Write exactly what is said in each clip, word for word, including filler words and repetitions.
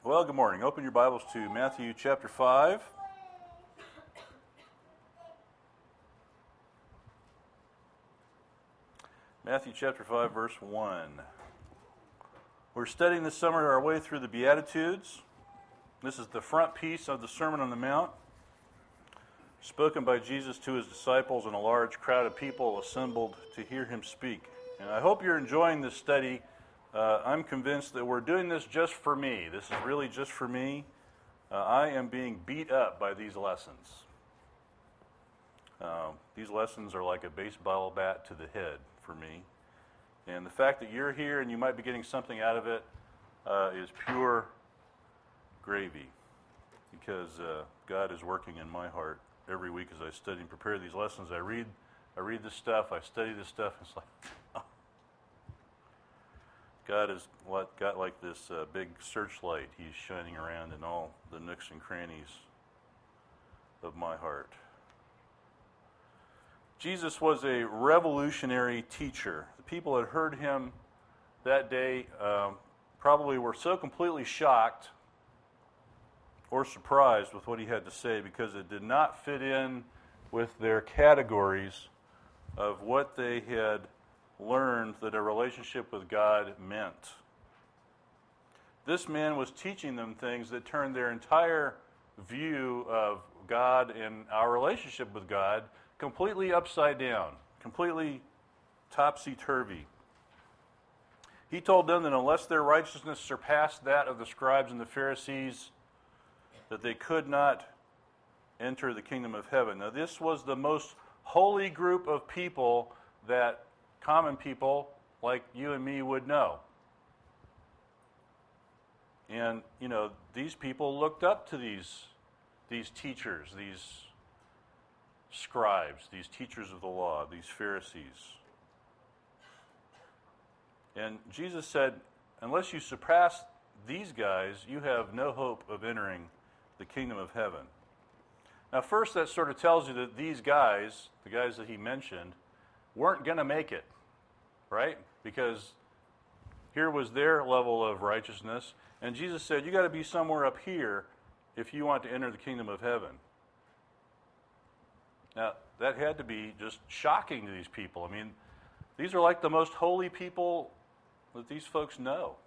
Well, good morning. Open your Bibles to Matthew chapter five. Matthew chapter five, verse one. We're studying this summer our way through the Beatitudes. This is the front piece of the Sermon on the Mount, spoken by Jesus to his disciples and a large crowd of people assembled to hear him speak. And I hope you're enjoying this study. Uh, I'm convinced that we're doing this just for me. This is really just for me. Uh, I am being beat up by these lessons. Uh, these lessons are like a baseball bat to the head for me. And the fact that you're here and you might be getting something out of it uh, is pure gravy, because uh, God is working in my heart every week as I study and prepare these lessons. I read, I read this stuff, I study this stuff, and it's like, oh. God has got like this uh, big searchlight he's shining around in all the nooks and crannies of my heart. Jesus was a revolutionary teacher. The people that heard him that day um, probably were so completely shocked or surprised with what he had to say because it did not fit in with their categories of what they had learned that a relationship with God meant. This man was teaching them things that turned their entire view of God and our relationship with God completely upside down, completely topsy-turvy. He told them that unless their righteousness surpassed that of the scribes and the Pharisees, that they could not enter the kingdom of heaven. Now, this was the most holy group of people that common people like you and me would know. And, you know, these people looked up to these, these teachers, these scribes, these teachers of the law, these Pharisees. And Jesus said, unless you surpass these guys, you have no hope of entering the kingdom of heaven. Now, first, that sort of tells you that these guys, the guys that he mentioned, weren't going to make it, right? Because here was their level of righteousness, and Jesus said, you got to be somewhere up here if you want to enter the kingdom of heaven. Now, that had to be just shocking to these people. I mean, these are like the most holy people that these folks know.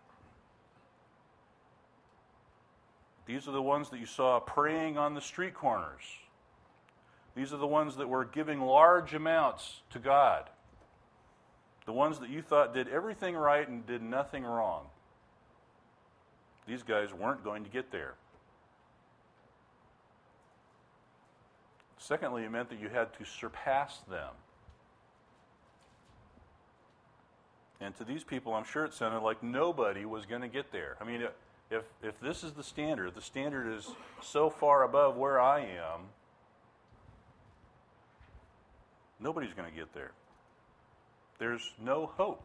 These are the ones that you saw praying on the street corners. These are the ones that were giving large amounts to God. The ones that you thought did everything right and did nothing wrong. These guys weren't going to get there. Secondly, it meant that you had to surpass them. And to these people, I'm sure it sounded like nobody was going to get there. I mean, if if this is the standard, if the standard is so far above where I am, nobody's going to get there. There's no hope.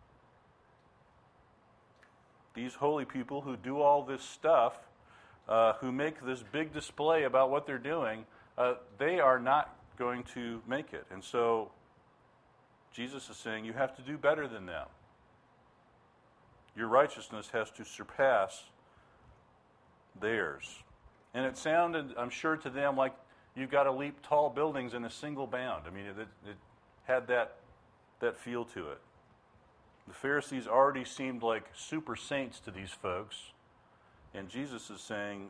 These holy people who do all this stuff, uh, who make this big display about what they're doing, uh, they are not going to make it. And so Jesus is saying you have to do better than them. Your righteousness has to surpass theirs. And it sounded, I'm sure, to them like you've got to leap tall buildings in a single bound. I mean, it, it had that that feel to it. The Pharisees already seemed like super saints to these folks, and Jesus is saying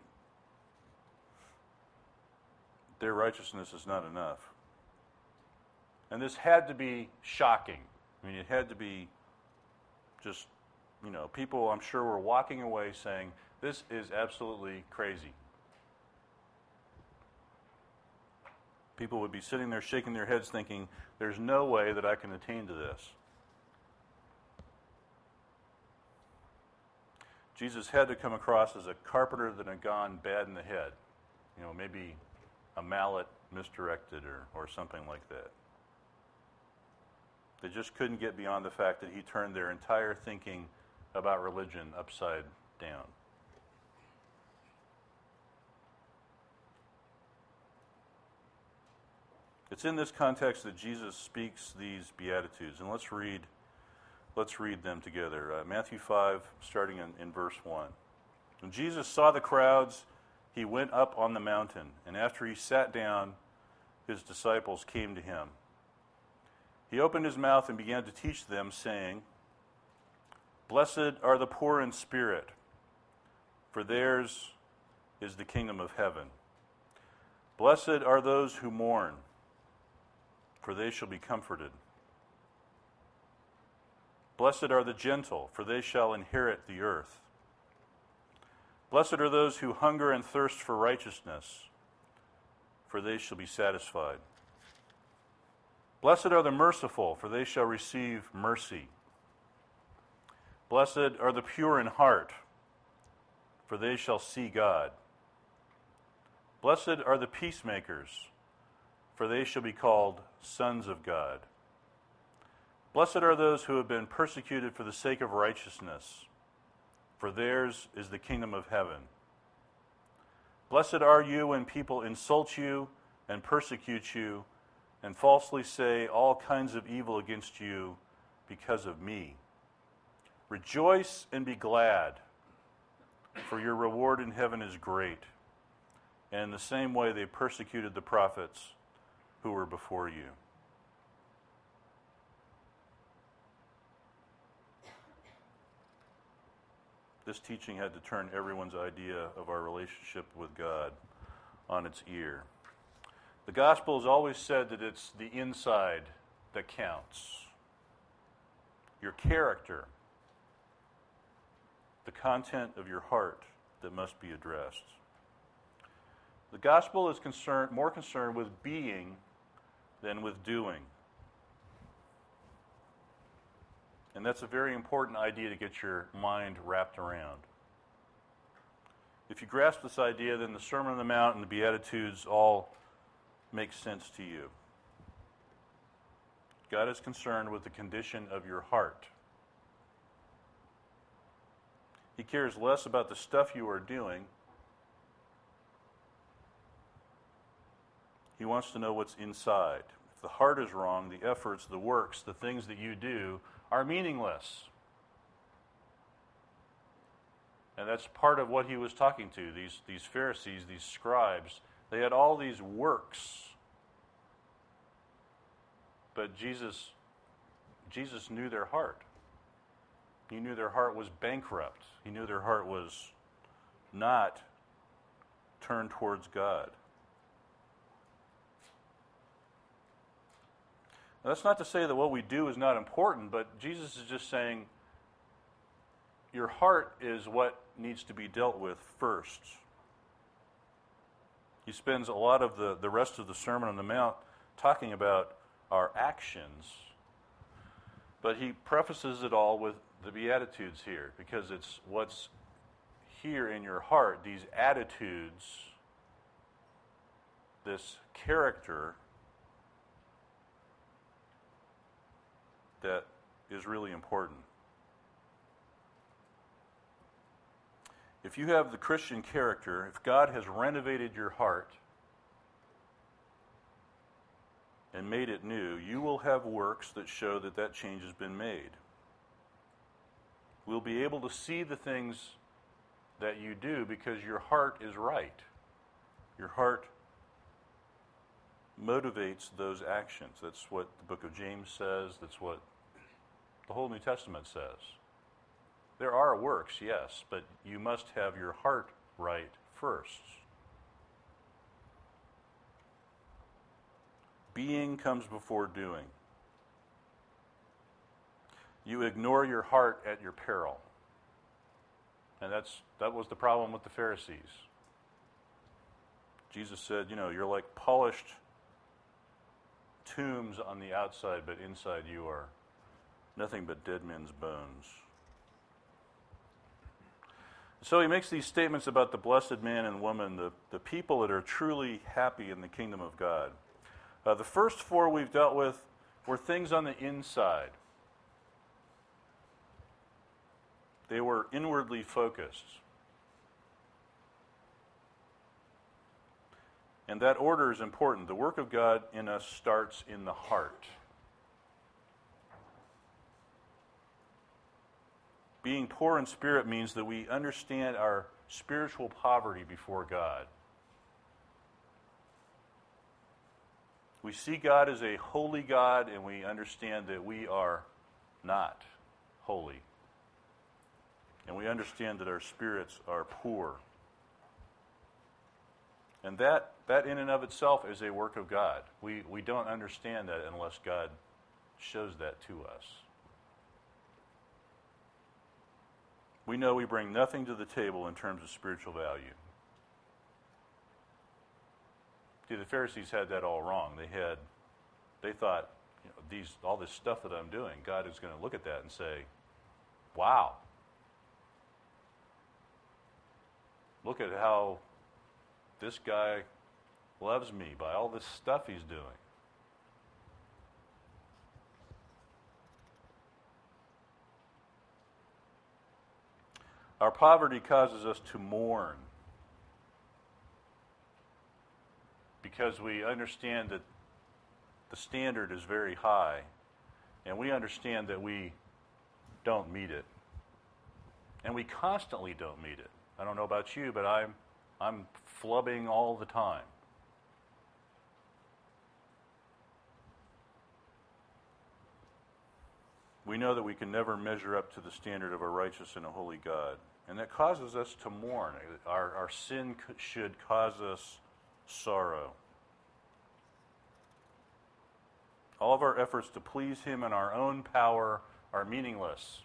their righteousness is not enough. And this had to be shocking. I mean, it had to be just, you know, people I'm sure were walking away saying, this is absolutely crazy. People would be sitting there shaking their heads thinking, there's no way that I can attain to this. Jesus had to come across as a carpenter that had gone bad in the head. You know, maybe a mallet misdirected or, or something like that. They just couldn't get beyond the fact that he turned their entire thinking about religion upside down. It's in this context that Jesus speaks these Beatitudes. And let's read Let's read them together. Uh, Matthew five, starting in, in verse one. When Jesus saw the crowds, he went up on the mountain, and after he sat down, his disciples came to him. He opened his mouth and began to teach them, saying, "Blessed are the poor in spirit, for theirs is the kingdom of heaven. Blessed are those who mourn, for they shall be comforted. Blessed are the gentle, for they shall inherit the earth. Blessed are those who hunger and thirst for righteousness, for they shall be satisfied. Blessed are the merciful, for they shall receive mercy. Blessed are the pure in heart, for they shall see God. Blessed are the peacemakers, for they shall be called sons of God. Blessed are those who have been persecuted for the sake of righteousness, for theirs is the kingdom of heaven. Blessed are you when people insult you and persecute you and falsely say all kinds of evil against you because of me. Rejoice and be glad, for your reward in heaven is great. And in the same way they persecuted the prophets who were before you." This teaching had to turn everyone's idea of our relationship with God on its ear. The gospel has always said that it's the inside that counts. Your character, the content of your heart that must be addressed. The gospel is concerned, more concerned with being than with doing. And that's a very important idea to get your mind wrapped around. If you grasp this idea, then the Sermon on the Mount and the Beatitudes all make sense to you. God is concerned with the condition of your heart. He cares less about the stuff you are doing. He wants to know what's inside. If the heart is wrong, the efforts, the works, the things that you do are meaningless. And that's part of what he was talking to, these, these Pharisees, these scribes. They had all these works. But Jesus, Jesus knew their heart. He knew their heart was bankrupt. He knew their heart was not turned towards God. Now, that's not to say that what we do is not important, but Jesus is just saying your heart is what needs to be dealt with first. He spends a lot of the, the rest of the Sermon on the Mount talking about our actions, but he prefaces it all with the Beatitudes here, because it's what's here in your heart, these attitudes, this character that is really important. If you have the Christian character, if God has renovated your heart and made it new, you will have works that show that that change has been made. We'll be able to see the things that you do because your heart is right. Your heart motivates those actions. That's what the book of James says. That's what the whole New Testament says. There are works, yes, but you must have your heart right first. Being comes before doing. You ignore your heart at your peril. And that's that was the problem with the Pharisees. Jesus said, you know, you're like polished tombs on the outside, but inside you are nothing but dead men's bones. So he makes these statements about the blessed man and woman, the, the people that are truly happy in the kingdom of God. Uh, the first four we've dealt with were things on the inside. They were inwardly focused. And that order is important. The work of God in us starts in the heart. Being poor in spirit means that we understand our spiritual poverty before God. We see God as a holy God, and we understand that we are not holy. And we understand that our spirits are poor. And that, that in and of itself is a work of God. We, we don't understand that unless God shows that to us. We know we bring nothing to the table in terms of spiritual value. See, the Pharisees had that all wrong. They had, they thought, you know, these all this stuff that I'm doing, God is going to look at that and say, "Wow, look at how this guy loves me by all this stuff he's doing." Our poverty causes us to mourn because we understand that the standard is very high, and we understand that we don't meet it. And we constantly don't meet it. I don't know about you, but I'm I'm flubbing all the time. We know that we can never measure up to the standard of a righteous and a holy God. And that causes us to mourn. Our, our sin should cause us sorrow. All of our efforts to please Him in our own power are meaningless.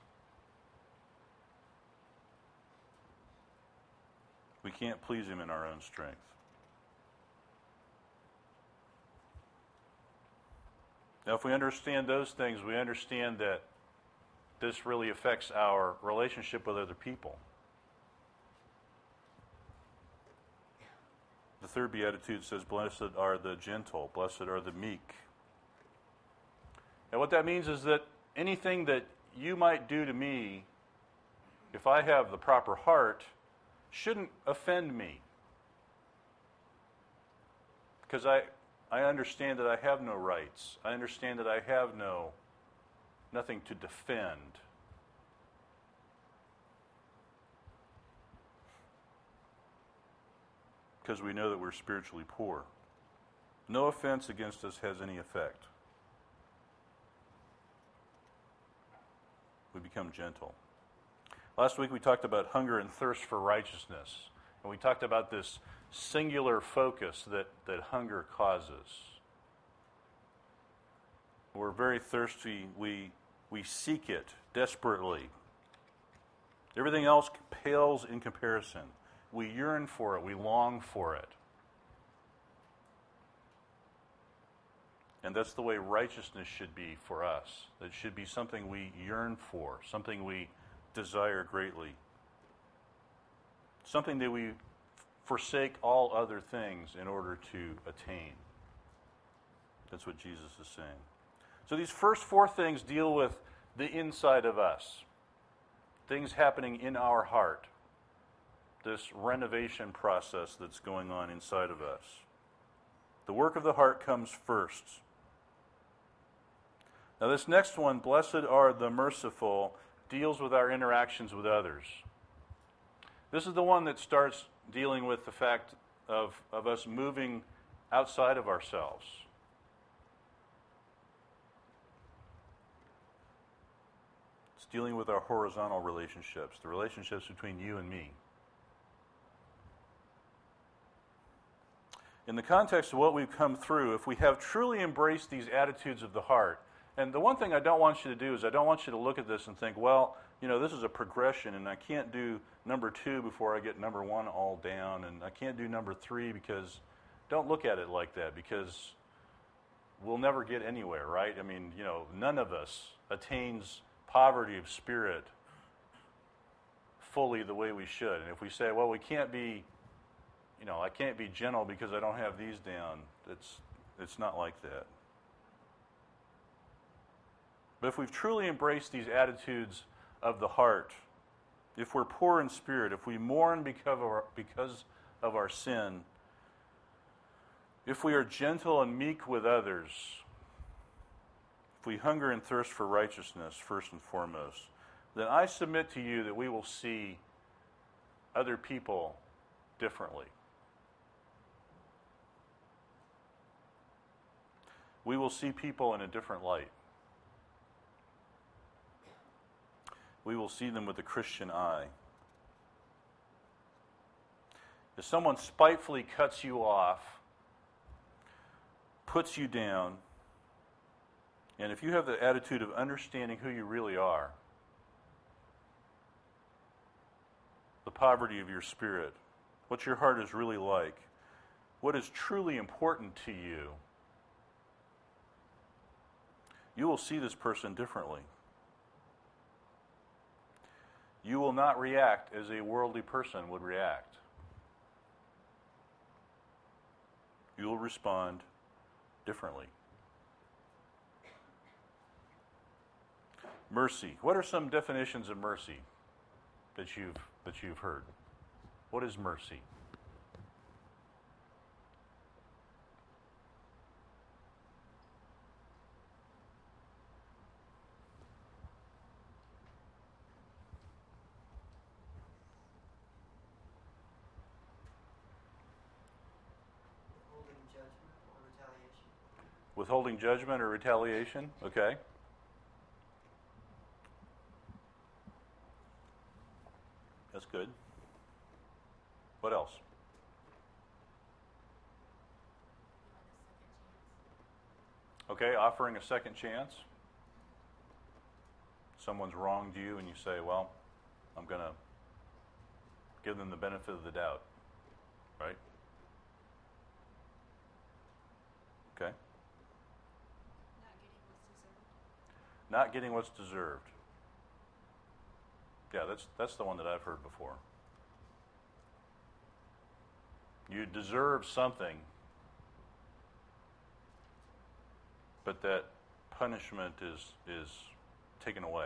We can't please Him in our own strength. Now, if we understand those things, we understand that this really affects our relationship with other people. The third beatitude says, "Blessed are the gentle, blessed are the meek." And what that means is that anything that you might do to me, if I have the proper heart, shouldn't offend me. Because I, I understand that I have no rights. I understand that I have no, nothing to defend. Because we know that we're spiritually poor. No offense against us has any effect. We become gentle. Last week we talked about hunger and thirst for righteousness. And we talked about this singular focus that, that hunger causes. We're very thirsty. We, we seek it desperately. Everything else pales in comparison. We yearn for it. We long for it. And that's the way righteousness should be for us. It should be something we yearn for, something we desire greatly, something that we forsake all other things in order to attain. That's what Jesus is saying. So these first four things deal with the inside of us, things happening in our heart, this renovation process that's going on inside of us. The work of the heart comes first. Now this next one, blessed are the merciful, deals with our interactions with others. This is the one that starts dealing with the fact of, of us moving outside of ourselves. It's dealing with our horizontal relationships, the relationships between you and me. In the context of what we've come through, if we have truly embraced these attitudes of the heart, and the one thing I don't want you to do is I don't want you to look at this and think, well, you know, this is a progression, and I can't do number two before I get number one all down, and I can't do number three because, don't look at it like that, because we'll never get anywhere, right? I mean, you know, none of us attains poverty of spirit fully the way we should. And if we say, well, we can't be, you know, I can't be gentle because I don't have these down, it's it's not like that. But if we've truly embraced these attitudes of the heart, if we're poor in spirit, if we mourn because of our, because of our sin, if we are gentle and meek with others, if we hunger and thirst for righteousness first and foremost, then I submit to you that we will see other people differently. We will see people in a different light. We will see them with a Christian eye. If someone spitefully cuts you off, puts you down, and if you have the attitude of understanding who you really are, the poverty of your spirit, what your heart is really like, what is truly important to you, you will see this person differently. You will not react as a worldly person would react. You will respond differently. Mercy. What are some definitions of mercy that you've that you've heard? What is mercy? Withholding judgment or retaliation? Okay. That's good. What else? Okay, offering a second chance. Someone's wronged you and you say, well, I'm going to give them the benefit of the doubt. Right? Okay. Not getting what's deserved. Yeah, that's that's the one that I've heard before. You deserve something, but that punishment is is taken away.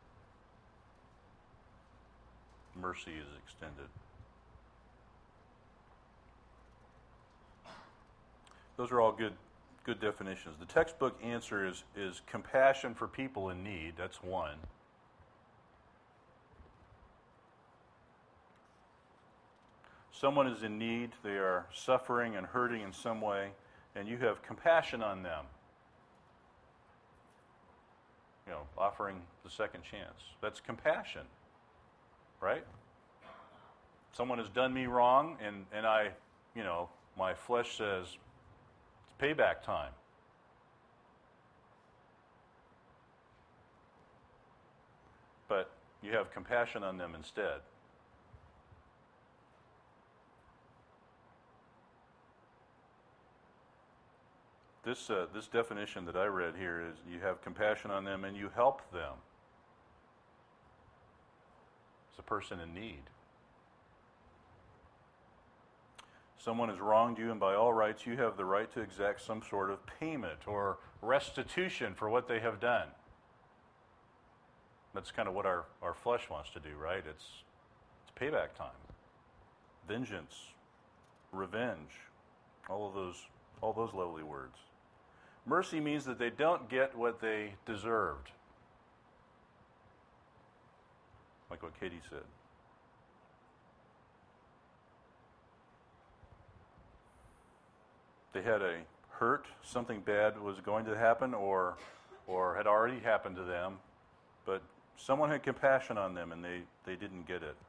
Mercy is extended. Those are all good good definitions. The textbook answer is is compassion for people in need. That's one. Someone is in need, they are suffering and hurting in some way, and you have compassion on them. You know, offering the second chance. That's compassion, right? Someone has done me wrong, and, and I, you know, my flesh says, it's payback time. But you have compassion on them instead. This, uh, this definition that I read here is you have compassion on them and you help them. It's a person in need. Someone has wronged you, and by all rights you have the right to exact some sort of payment or restitution for what they have done. That's kind of what our, our flesh wants to do, right? It's, it's payback time. Vengeance, revenge, all of those, all those lovely words. Mercy means that they don't get what they deserved. Like what Katie said. They had a hurt, something bad was going to happen or or had already happened to them, but someone had compassion on them and they, they didn't get it.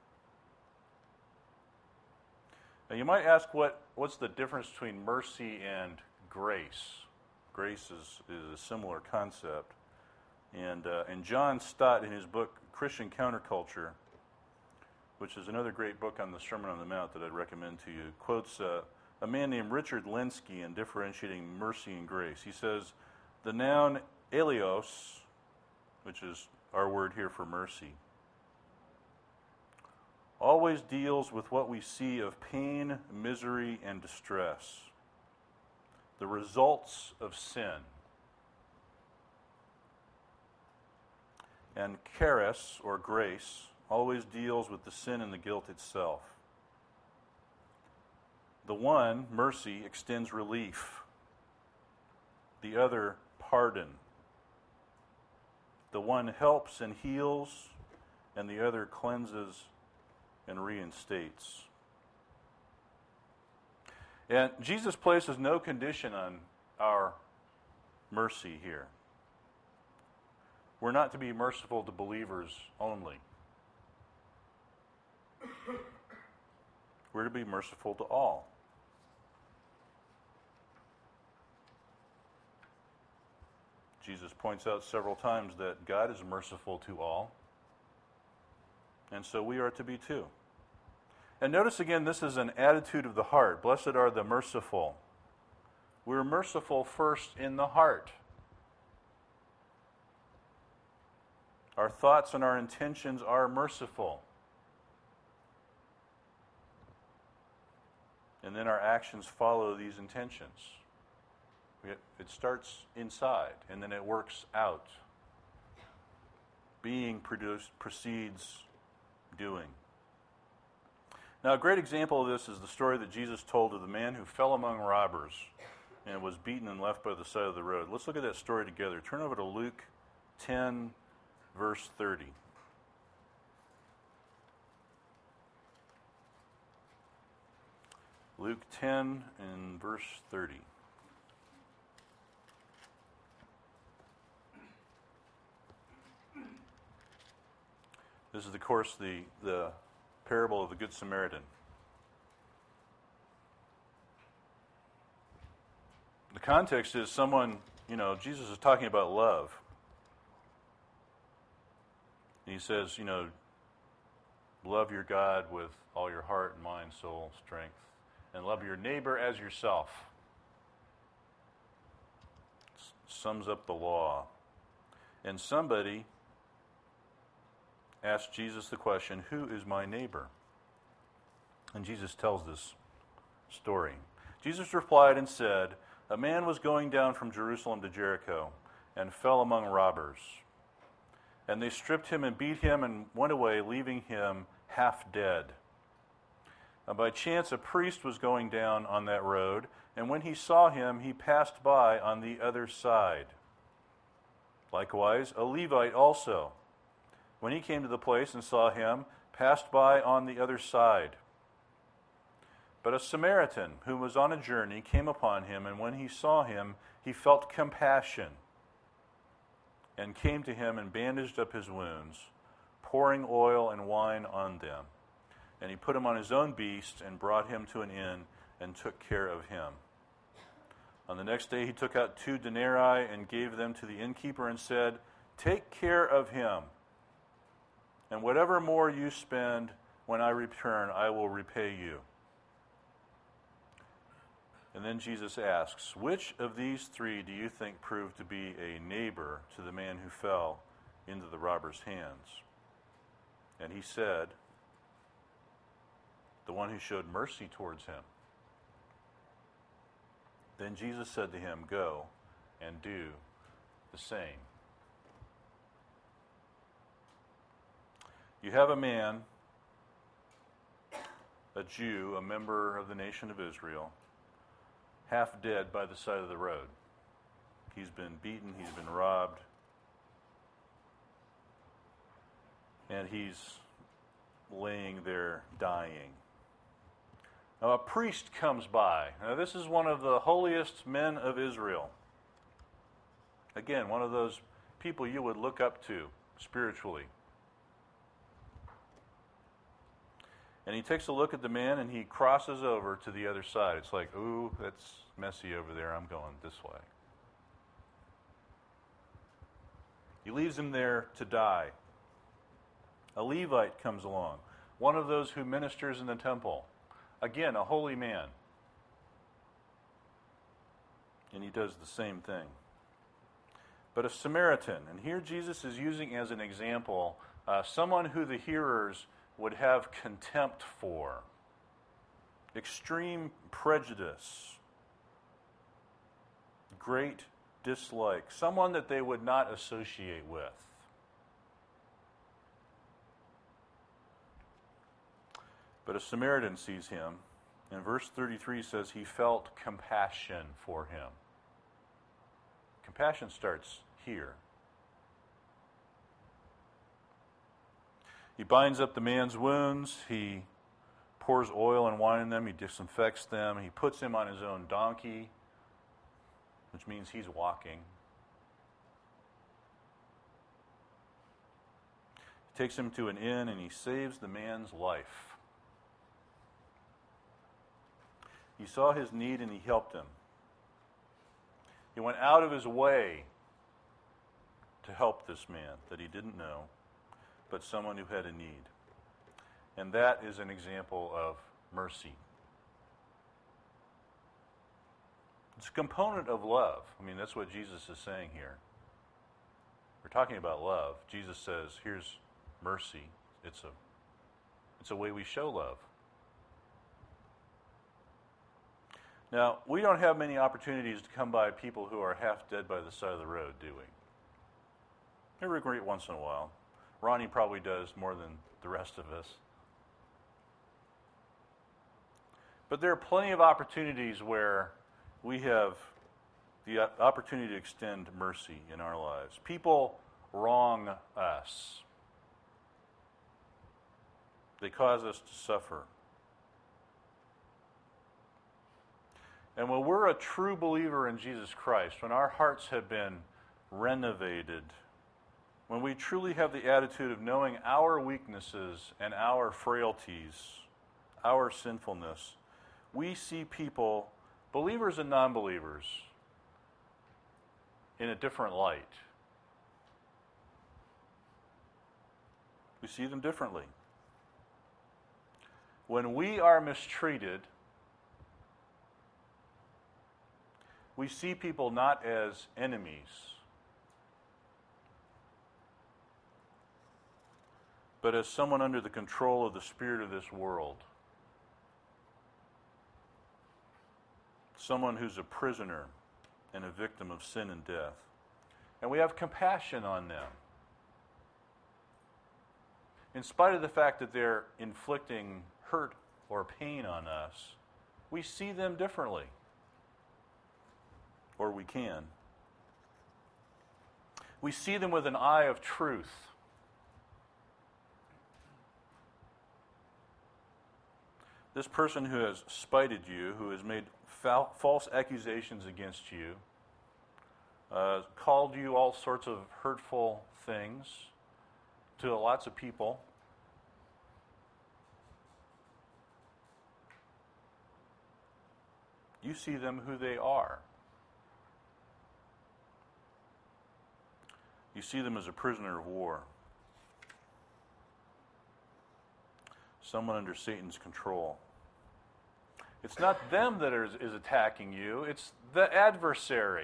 Now you might ask what, what's the difference between mercy and grace? Grace is, is a similar concept. And, uh, and John Stott, in his book Christian Counterculture, which is another great book on the Sermon on the Mount that I'd recommend to you, quotes uh, a man named Richard Lenski in differentiating mercy and grace. He says, the noun eleos, which is our word here for mercy, always deals with what we see of pain, misery, and distress, the results of sin. And charis, or grace, always deals with the sin and the guilt itself. The one, mercy, extends relief. The other, pardon. The one helps and heals, and the other cleanses and reinstates. And Jesus places no condition on our mercy here. We're not to be merciful to believers only. We're to be merciful to all. Jesus points out several times that God is merciful to all, and so we are to be too. And notice again, this is an attitude of the heart. Blessed are the merciful. We're merciful first in the heart. Our thoughts and our intentions are merciful. And then our actions follow these intentions. It starts inside, and then it works out. Being produced precedes doing. Now, a great example of this is the story that Jesus told of the man who fell among robbers and was beaten and left by the side of the road. Let's look at that story together. Turn over to Luke ten, verse thirty. Luke ten and verse thirty. This is, of course, the, the parable of the Good Samaritan. The context is someone, you know, Jesus is talking about love. And he says, you know, love your God with all your heart, mind, soul, strength, and love your neighbor as yourself. S- sums up the law. And somebody asked Jesus the question, who is my neighbor? And Jesus tells this story. Jesus replied and said, a man was going down from Jerusalem to Jericho and fell among robbers. And they stripped him and beat him and went away, leaving him half dead. And by chance a priest was going down on that road, and when he saw him, he passed by on the other side. Likewise, a Levite also, when he came to the place and saw him, passed by on the other side. But a Samaritan, who was on a journey, came upon him, and when he saw him, he felt compassion, and came to him and bandaged up his wounds, pouring oil and wine on them. And he put him on his own beast, and brought him to an inn, and took care of him. On the next day he took out two denarii, and gave them to the innkeeper, and said, take care of him, and whatever more you spend, when I return, I will repay you. And then Jesus asks, which of these three do you think proved to be a neighbor to the man who fell into the robber's hands? And he said, the one who showed mercy towards him. Then Jesus said to him, go and do the same. You have a man, a Jew, a member of the nation of Israel, half dead by the side of the road. He's been beaten, he's been robbed, and he's laying there dying. Now, a priest comes by. Now, this is one of the holiest men of Israel. Again, one of those people you would look up to spiritually. And he takes a look at the man, and he crosses over to the other side. It's like, ooh, that's messy over there. I'm going this way. He leaves him there to die. A Levite comes along, one of those who ministers in the temple. Again, a holy man. And he does the same thing. But a Samaritan, and here Jesus is using as an example uh, someone who the hearers would have contempt for, extreme prejudice, great dislike, someone that they would not associate with. But a Samaritan sees him, and verse thirty-three says he felt compassion for him. Compassion starts here. He binds up the man's wounds. He pours oil and wine in them. He disinfects them. He puts him on his own donkey, which means he's walking. He takes him to an inn and he saves the man's life. He saw his need and he helped him. He went out of his way to help this man that he didn't know, but someone who had a need. And that is an example of mercy. It's a component of love. I mean, that's what Jesus is saying here. We're talking about love. Jesus says, here's mercy. It's a, it's a way we show love. Now, we don't have many opportunities to come by people who are half dead by the side of the road, do we? Every great once in a while. Ronnie probably does more than the rest of us. But there are plenty of opportunities where we have the opportunity to extend mercy in our lives. People wrong us. They cause us to suffer. And when we're a true believer in Jesus Christ, when our hearts have been renovated, when we truly have the attitude of knowing our weaknesses and our frailties, our sinfulness, we see people, believers and non-believers, in a different light. We see them differently. When we are mistreated, we see people not as enemies, but as someone under the control of the spirit of this world. Someone who's a prisoner and a victim of sin and death. And we have compassion on them. In spite of the fact that they're inflicting hurt or pain on us, we see them differently. Or we can. We see them with an eye of truth. This person who has spited you, who has made fal- false accusations against you, uh, called you all sorts of hurtful things to lots of people. You see them who they are. You see them as a prisoner of war. Someone under Satan's control. It's not them that is, is attacking you, it's the adversary.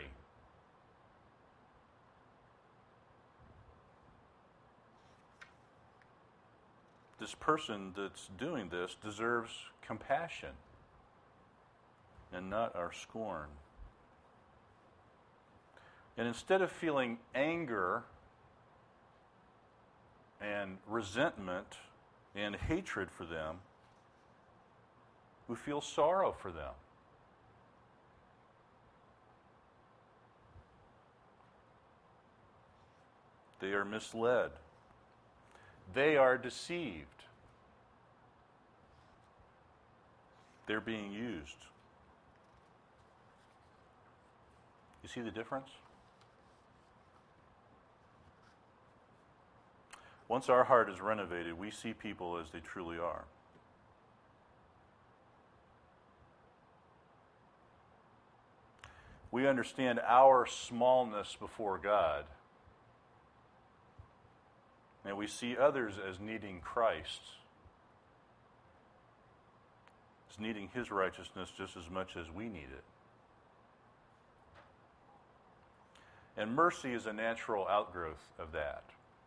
This person that's doing this deserves compassion and not our scorn. And instead of feeling anger and resentment and hatred for them, we feel sorrow for them. They are misled. They are deceived. They're being used. You see the difference? Once our heart is renovated, we see people as they truly are. We understand our smallness before God, and we see others as needing Christ, as needing His righteousness just as much as we need it. And mercy is a natural outgrowth of that.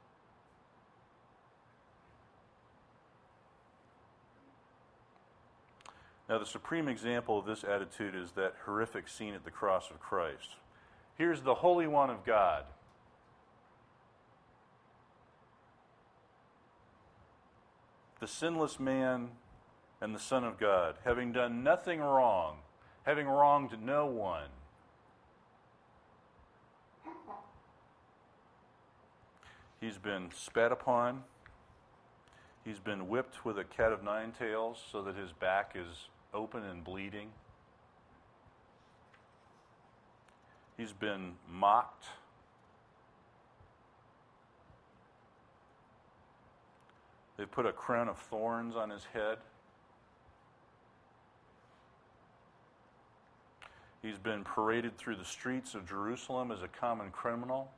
Now, the supreme example of this attitude is that horrific scene at the cross of Christ. Here's the Holy One of God. The sinless man and the Son of God, having done nothing wrong, having wronged no one. He's been spat upon. He's been whipped with a cat of nine tails so that his back is open and bleeding. He's been mocked. They've put a crown of thorns on his head. He's been paraded through the streets of Jerusalem as a common criminal.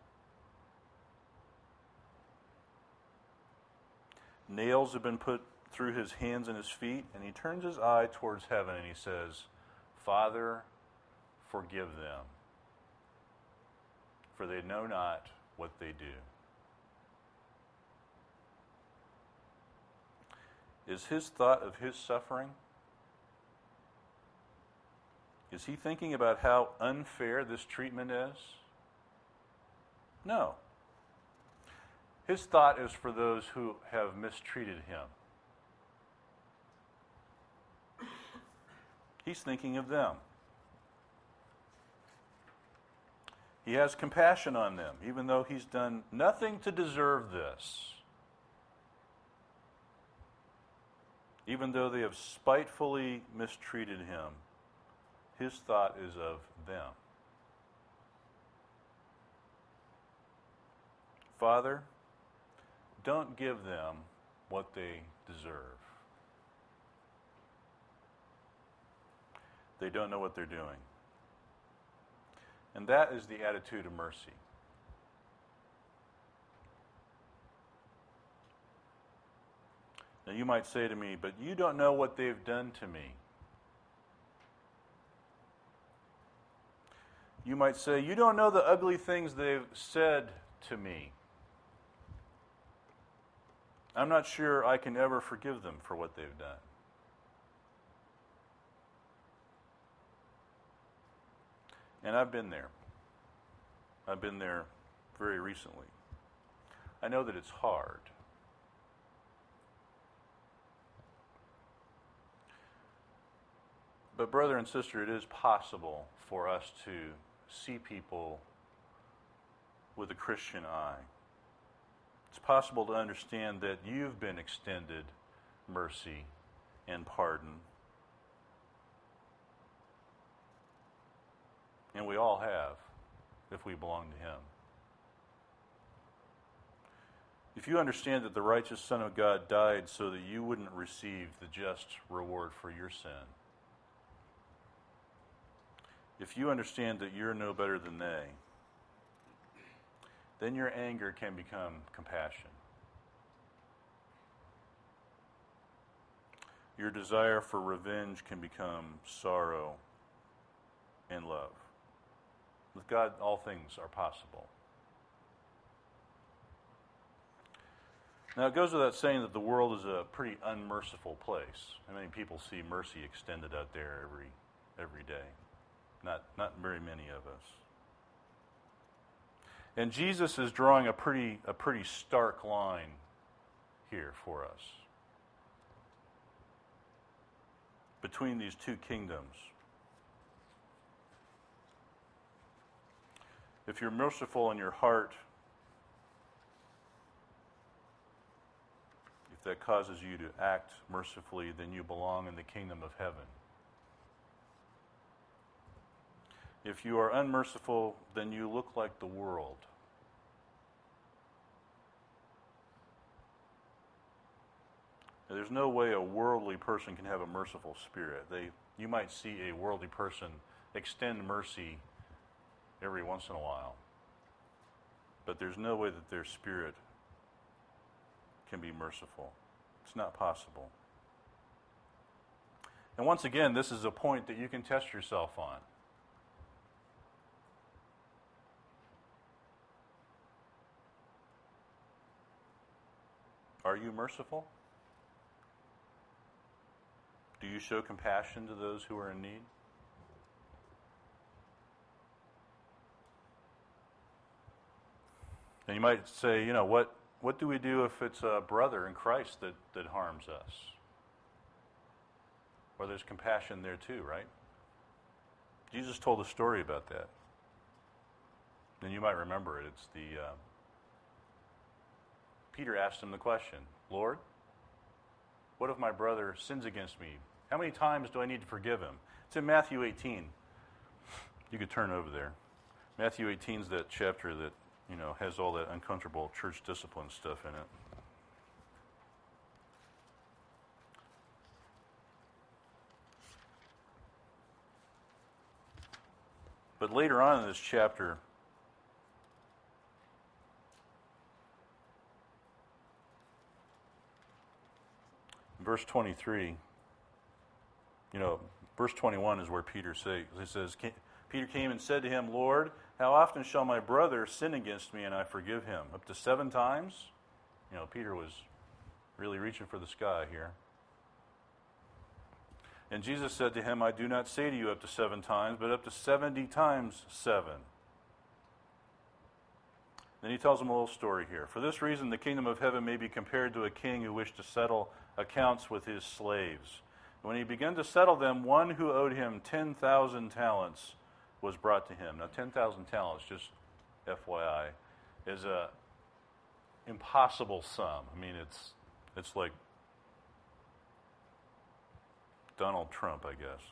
Nails have been put through his hands and his feet, and he turns his eye towards heaven and he says, "Father, forgive them, for they know not what they do." Is his thought of his suffering? Is he thinking about how unfair this treatment is? No. His thought is for those who have mistreated him. He's thinking of them. He has compassion on them, even though he's done nothing to deserve this. Even though they have spitefully mistreated him, his thought is of them. Father, don't give them what they deserve. They don't know what they're doing. And that is the attitude of mercy. Now you might say to me, but you don't know what they've done to me. You might say, you don't know the ugly things they've said to me. I'm not sure I can ever forgive them for what they've done. And I've been there. I've been there very recently. I know that it's hard. But brother and sister, it is possible for us to see people with a Christian eye. It's possible to understand that you've been extended mercy and pardon. And we all have, if we belong to Him. If you understand that the righteous Son of God died so that you wouldn't receive the just reward for your sin, if you understand that you're no better than they, then your anger can become compassion. Your desire for revenge can become sorrow and love. With God, all things are possible. Now, it goes without saying that the world is a pretty unmerciful place. I mean, people see mercy extended out there every every day. Not not very many of us. And Jesus is drawing a pretty a pretty stark line here for us between these two kingdoms. If you're merciful in your heart, if that causes you to act mercifully, then you belong in the kingdom of heaven. If you are unmerciful, then you look like the world. Now, there's no way a worldly person can have a merciful spirit. They, you might see a worldly person extend mercy every once in a while, but there's no way that their spirit can be merciful. It's not possible. And once again, this is a point that you can test yourself on. Are you merciful? Do you show compassion to those who are in need? And you might say, you know, what, what do we do if it's a brother in Christ that, that harms us? Well, there's compassion there too, right? Jesus told a story about that. And you might remember it. It's the... Uh, Peter asked him the question, Lord, What if my brother sins against me? How many times do I need to forgive him? It's in Matthew eighteen. You could turn over there. Matthew eighteen is that chapter that, you know, has all that uncomfortable church discipline stuff in it. But later on in this chapter, in verse twenty-three, you know, verse twenty-one is where Peter says, he says, Peter came and said to him, Lord, how often shall my brother sin against me and I forgive him? Up to seven times? You know, Peter was really reaching for the sky here. And Jesus said to him, I do not say to you up to seven times, but up to seventy times seven. Then he tells him a little story here. For this reason, the kingdom of heaven may be compared to a king who wished to settle accounts with his slaves. When he began to settle them, one who owed him ten thousand talents was brought to him. Now, ten thousand talents, just F Y I, is a impossible sum. I mean, it's it's like Donald Trump, I guess.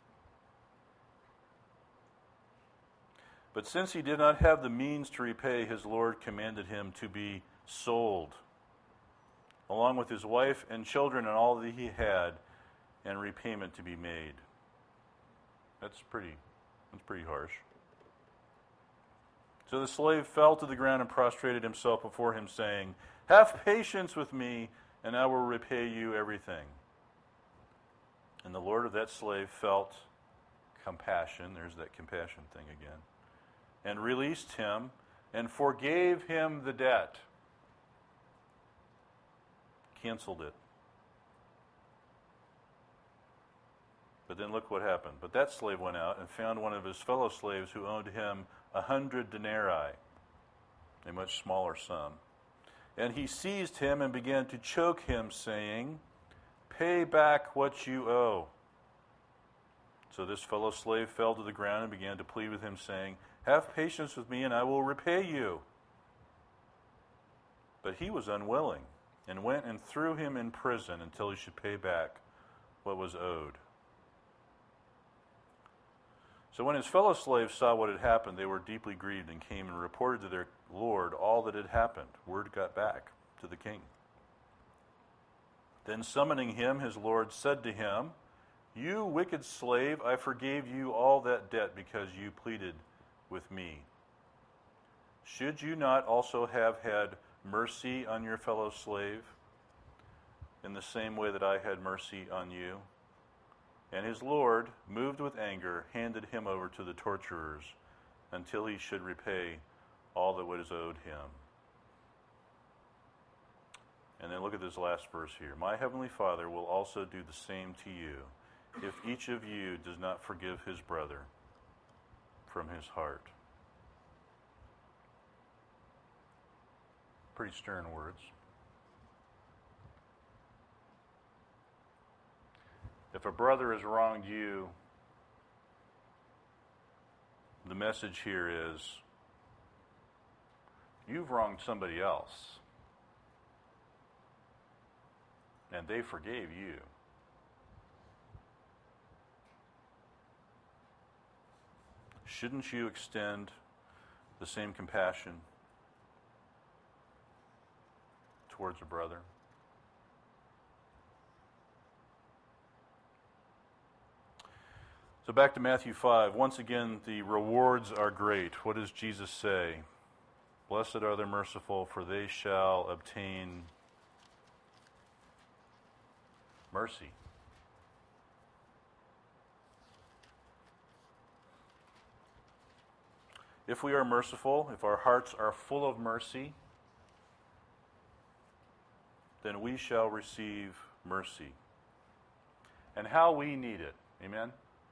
But since he did not have the means to repay, his Lord commanded him to be sold, along with his wife and children and all that he had, and repayment to be made. That's pretty, that's pretty harsh. So the slave fell to the ground and prostrated himself before him, saying, Have patience with me, and I will repay you everything. And the Lord of that slave felt compassion, there's that compassion thing again, and released him and forgave him the debt. Canceled it. But then look what happened. But that slave went out and found one of his fellow slaves who owed him a hundred denarii, a much smaller sum. And he seized him and began to choke him, saying, Pay back what you owe. So this fellow slave fell to the ground and began to plead with him, saying, Have patience with me, and I will repay you. But he was unwilling, and went and threw him in prison until he should pay back what was owed. So when his fellow slaves saw what had happened, they were deeply grieved and came and reported to their Lord all that had happened. Word got back to the king. Then summoning him, his Lord said to him, You wicked slave, I forgave you all that debt because you pleaded with me. Should you not also have had mercy on your fellow slave in the same way that I had mercy on you? And his Lord, moved with anger, handed him over to the torturers until he should repay all that was owed him. And then look at this last verse here. My heavenly Father will also do the same to you if each of you does not forgive his brother from his heart. Pretty stern words. If a brother has wronged you, the message here is, you've wronged somebody else, and they forgave you. Shouldn't you extend the same compassion towards a brother? So back to Matthew five. Once again, the rewards are great. What does Jesus say? Blessed are the merciful, for they shall obtain mercy. If we are merciful, if our hearts are full of mercy, then we shall receive mercy. And how we need it. Amen?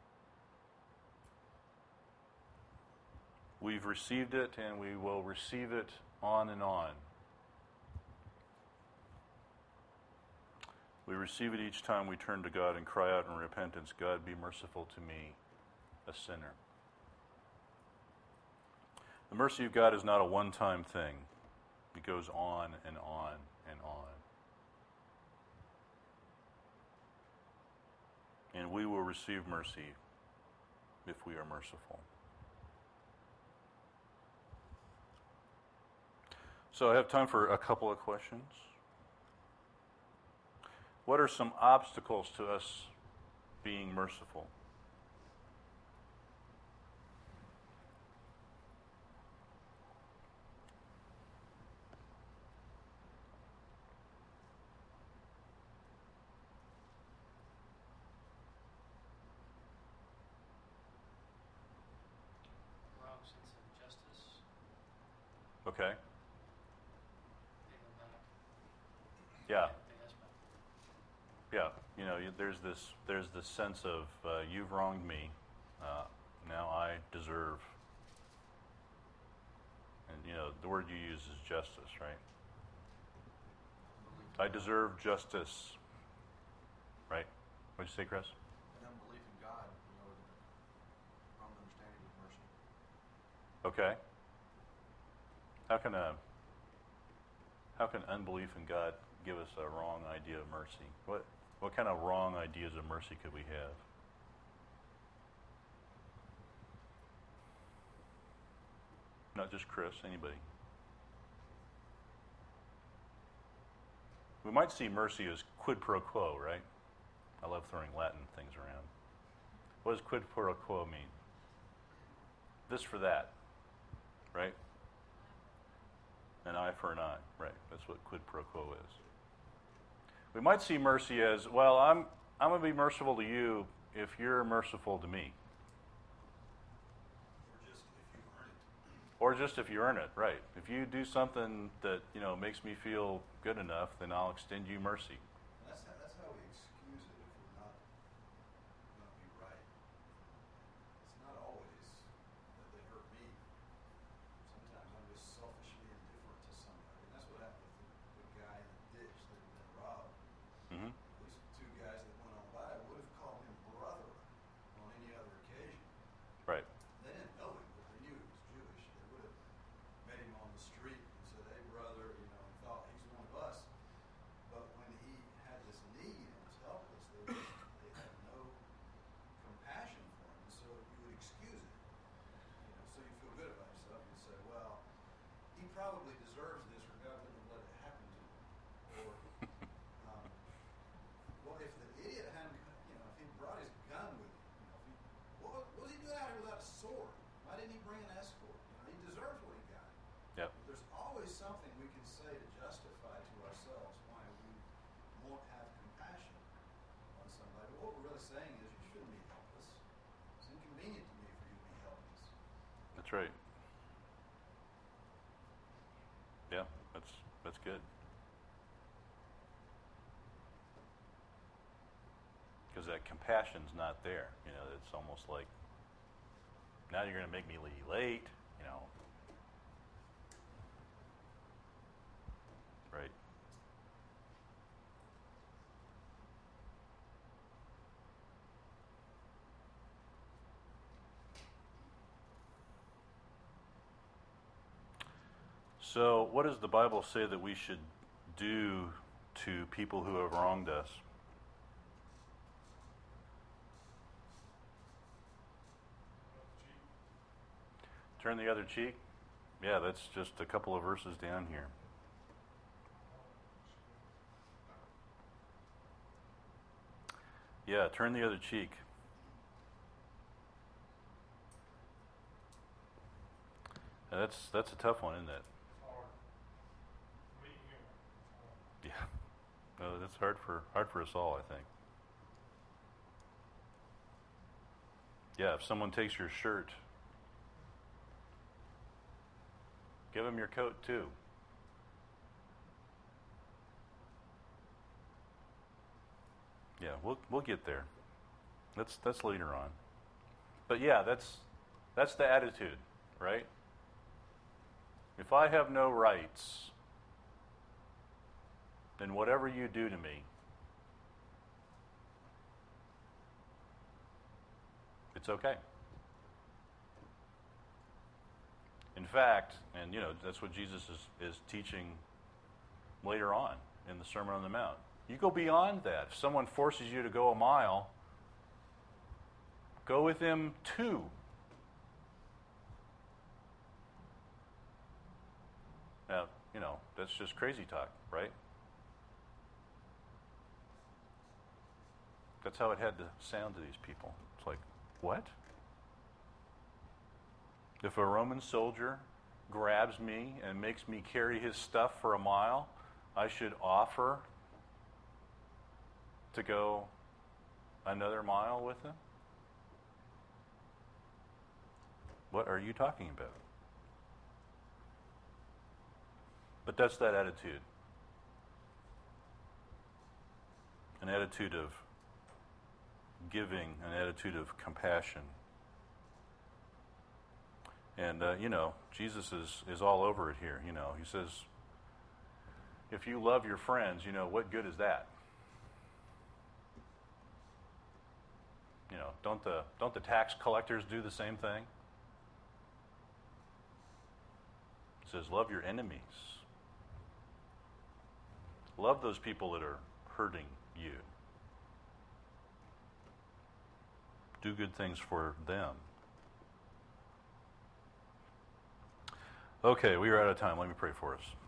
We've received it, and we will receive it on and on. We receive it each time we turn to God and cry out in repentance, God, be merciful to me, a sinner. The mercy of God is not a one-time thing. It goes on and on and on. and we will receive mercy if we are merciful. So I have time for a couple of questions. What are some obstacles to us being merciful? Wrong sense of justice. Okay. Paying them back. Yeah. Pay us back. Yeah. You know, you- there's this there's this sense of uh, you've wronged me. Uh, now I deserve. And you know, the word you use is justice, right? I deserve justice. Right? What'd you say, Chris? An unbelief in God, you know, the wrong understanding of mercy. Okay. How can a how can unbelief in God give us a wrong idea of mercy? What what kind of wrong ideas of mercy could we have? Not just Chris, anybody. We might see mercy as quid pro quo, right? I love throwing Latin things around. What does quid pro quo mean? This for that, right? An eye for an eye, right? That's what quid pro quo is. We might see mercy as, well, I'm I'm going to be merciful to you if you're merciful to me. Or just if you earn it. Or just if you earn it, right? If you do something that, you know, makes me feel good enough, then I'll extend you mercy. And that's how, that's how we excuse it if we're not going to be right. It's not always that they hurt me. Sometimes I'm just selfishly indifferent to somebody. And that's what happened with the, the guy in the ditch that had been robbed. Mm-hmm. These two guys that went on by would have called him brother on any other occasion. Right. They didn't know him, but they knew he was Jewish. They would have met him on the street and said, hey, brother, you know, and thought he's one of us. But when he had this need and was helpless, they, just, they had no compassion for him. And so you would excuse it. You know, so you feel good about yourself. You say, well, he probably deserves this or God wouldn't have let it happen to him. Or, um, well, if the idiot hadn't, you know, if he brought his gun with him, you know, if he, what, what was he doing out here without a sword? Why didn't he bring an escort? You know, he deserves what he got. Yep. There's always something we can say to justify to ourselves why we won't have compassion on somebody. But what we're really saying is you shouldn't be helpless. It's inconvenient to me for you to be helpless. That's right. Yeah, that's that's good. Because that compassion's not there. You know, it's almost like, now you're going to make me leave late, you know. Right. So, what does the Bible say that we should do to people who have wronged us? Turn the other cheek? Yeah, that's just a couple of verses down here. Yeah, turn the other cheek. Now that's that's a tough one, isn't it? Yeah. No, that's hard for hard for us all, I think. Yeah, if someone takes your shirt, give them your coat too. Yeah, we'll we'll get there. That's that's later on. But yeah, that's that's the attitude, right? If I have no rights, then whatever you do to me, it's okay. In fact, and you know, that's what Jesus is, is teaching later on in the Sermon on the Mount. You go beyond that. If someone forces you to go a mile, Go with him too. Now, you know, that's just crazy talk, right? That's how it had to sound to these people. It's like, what? If a Roman soldier grabs me and makes me carry his stuff for a mile, I should offer to go another mile with him? What are you talking about? But that's that attitude. An attitude of giving, an attitude of compassion. And, uh, you know, Jesus is, is all over it here. You know, he says, if you love your friends, you know, what good is that? You know, don't the, don't the tax collectors do the same thing? It says, love your enemies. Love those people that are hurting you. Do good things for them. Okay, we are out of time. Let me pray for us.